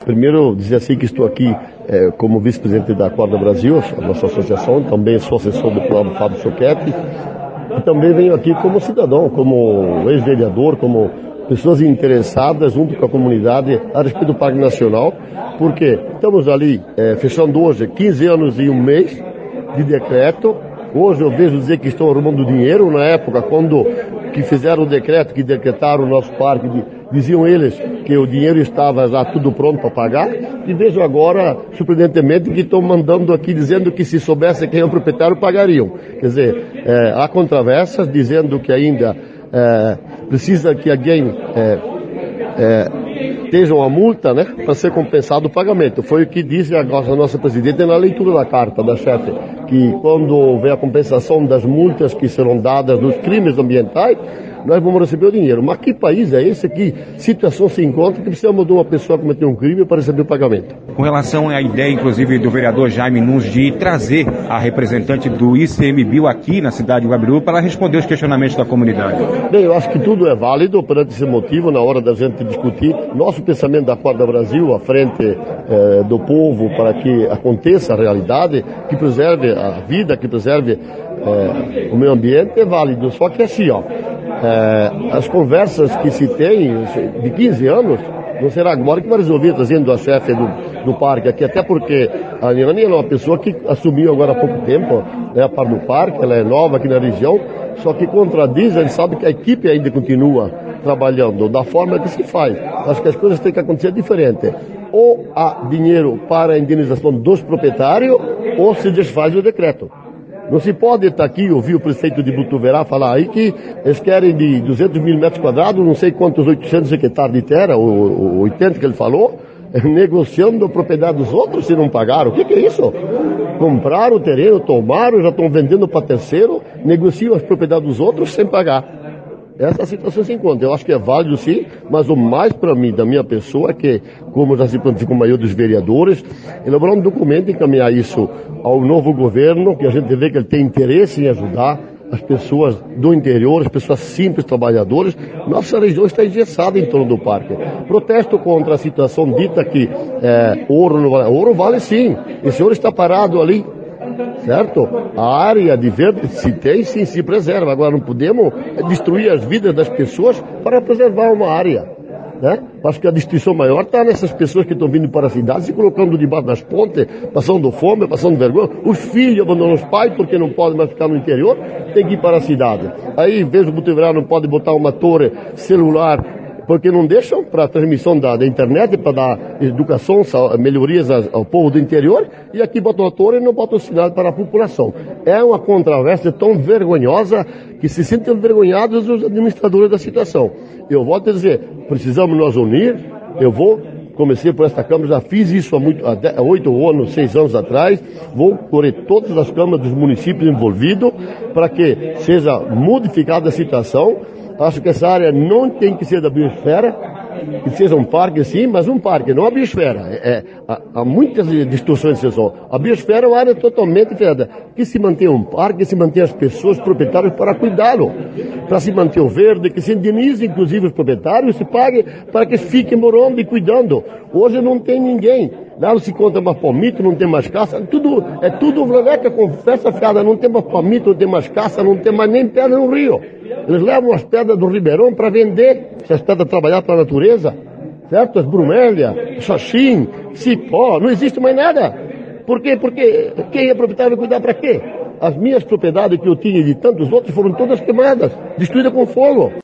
Primeiro, dizer assim que estou aqui como vice-presidente da Acorda Brasil, a nossa associação, também sou assessor do programa Fábio Choquete, e também venho aqui como cidadão, como ex-vereador, como pessoas interessadas junto com a comunidade a respeito do Parque Nacional, porque estamos ali fechando hoje 15 anos e um mês de decreto. Hoje eu vejo dizer que estão arrumando dinheiro. Na época, quando que fizeram o decreto, que decretaram o nosso parque, diziam eles que o dinheiro estava já tudo pronto para pagar, e vejo agora, surpreendentemente, que estão mandando aqui dizendo que se soubesse quem é o proprietário, pagariam. Quer dizer, há controvérsias dizendo que ainda precisa que alguém esteja uma multa, né, para ser compensado o pagamento. Foi o que disse a nossa presidente na leitura da carta da chefe, que quando houver a compensação das multas que serão dadas nos crimes ambientais, nós vamos receber o dinheiro. Mas que país é esse? Que situação se encontra que precisamos de uma pessoa cometer um crime para receber o pagamento? Com relação à ideia, inclusive, do vereador Jaime Nunes de trazer a representante do ICMBio aqui na cidade de Guabiru para responder os questionamentos da comunidade. Bem, eu acho que tudo é válido perante esse motivo, na hora da gente discutir. Nosso pensamento da Acorda Brasil, à frente do povo, para que aconteça a realidade, que preserve a vida, que preserve o meio ambiente, é válido. Só que assim, as conversas que se tem de 15 anos, não será agora que vai resolver trazendo a chefe do parque aqui, até porque a Liane é uma pessoa que assumiu agora há pouco tempo, né, a par do parque, ela é nova aqui na região, só que contradiz, a gente sabe que a equipe ainda continua trabalhando da forma que se faz. Acho que as coisas têm que acontecer diferente. Ou há dinheiro para a indenização dos proprietários, ou se desfaz o decreto. Não se pode estar aqui, ouvir o prefeito de Botuverá falar aí que eles querem de 200 mil metros quadrados, não sei quantos 800 hectares de terra, ou 80 que ele falou, negociando a propriedade dos outros se não pagaram. O que é isso? Compraram o terreno, tomaram, já estão vendendo para terceiro, negociam as propriedades dos outros sem pagar. Essa situação se encontra. Eu acho que é válido sim, mas o mais para mim, da minha pessoa, é que, como já se planteou com a maioria dos vereadores, elaborar um documento e encaminhar isso ao novo governo, que a gente vê que ele tem interesse em ajudar as pessoas do interior, as pessoas simples, trabalhadoras. Nossa região está engessada em torno do parque. Protesto contra a situação dita que ouro não vale. Ouro vale sim. Esse ouro está parado ali. Certo? A área de verde se tem, sim, se preserva. Agora não podemos destruir as vidas das pessoas para preservar uma área, né? Acho que a destruição maior está nessas pessoas que estão vindo para a cidade, se colocando debaixo das pontes, passando fome, passando vergonha. Os filhos abandonam os pais porque não podem mais ficar no interior, tem que ir para a cidade. Aí, em vez do Botuverá, não pode botar uma torre celular porque não deixam para a transmissão da internet, para dar educação, melhorias ao povo do interior, e aqui botam a torre e não botam o sinal para a população. É uma controvérsia tão vergonhosa que se sentem envergonhados os administradores da situação. Eu volto a dizer, precisamos nos unir. Comecei por esta Câmara, já fiz isso há 8 anos, 6 anos atrás. Vou correr todas as câmaras dos municípios envolvidos para que seja modificada a situação. Acho que essa área não tem que ser da biosfera, que seja um parque sim, mas um parque, não a biosfera. Há muitas distorções de situação. A biosfera é uma área totalmente diferente. Que se mantenha um parque, que se mantenha as pessoas, proprietários para cuidá-lo. Para se manter o verde, que se indenize inclusive os proprietários, se pague para que fiquem morando e cuidando. Hoje não tem ninguém. Lá não se conta mais palmito, não tem mais caça, é tudo vlaleca, conversa fiada, não tem mais palmito, não tem mais caça, não tem mais nem pedra no rio. Eles levam as pedras do Ribeirão para vender, essas pedras trabalhar para a natureza, certo? As bromélias, xaxim, cipó, não existe mais nada. Por quê? Porque quem é proprietário vai cuidar para quê? As minhas propriedades que eu tinha e de tantos outros foram todas queimadas, destruídas com fogo.